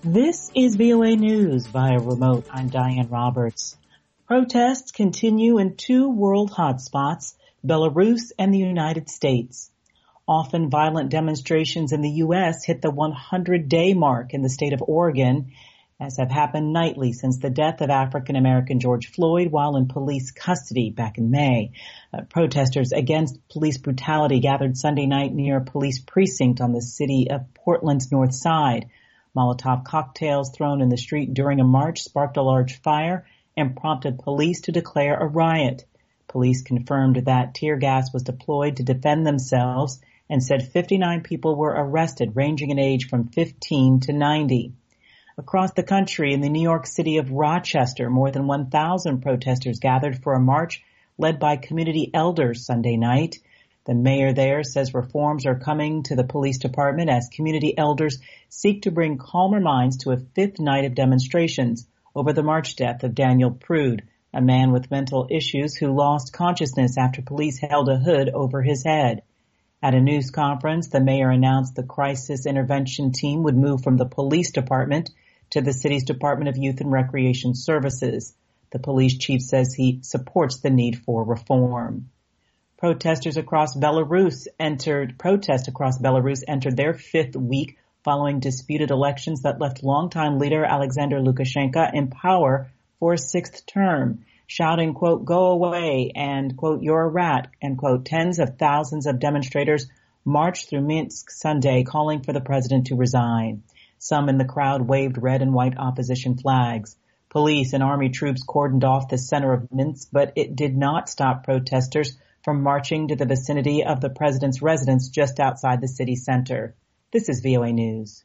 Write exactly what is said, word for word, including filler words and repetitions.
This is V O A News via remote. I'm Diane Roberts. Protests continue in two world hotspots, Belarus and the United States. Often violent demonstrations in the U S hit the hundred day mark in the state of Oregon, as have happened nightly since the death of African-American George Floyd while in police custody back in May. Uh, protesters against police brutality gathered Sunday night near a police precinct on the city of Portland's north side. Molotov cocktails thrown in the street during a march sparked a large fire and prompted police to declare a riot. Police confirmed that tear gas was deployed to defend themselves and said fifty-nine people were arrested, ranging in age from fifteen to ninety. Across the country, in the New York city of Rochester, more than one thousand protesters gathered for a march led by community elders Sunday night. The mayor there says reforms are coming to the police department as community elders seek to bring calmer minds to a fifth night of demonstrations over the March death of Daniel Prude, a man with mental issues who lost consciousness after police held a hood over his head. At a news conference, the mayor announced the crisis intervention team would move from the police department to the city's Department of Youth and Recreation Services. The police chief says he supports the need for reform. Protesters across Belarus entered, protests across Belarus entered their fifth week following disputed elections that left longtime leader Alexander Lukashenko in power for a sixth term, shouting, quote, "Go away," and, quote, "You're a rat," end quote. Tens of thousands of demonstrators marched through Minsk Sunday calling for the president to resign. Some in the crowd waved red and white opposition flags. Police and army troops cordoned off the center of Minsk, but it did not stop protesters from marching to the vicinity of the president's residence just outside the city center. This is V O A News.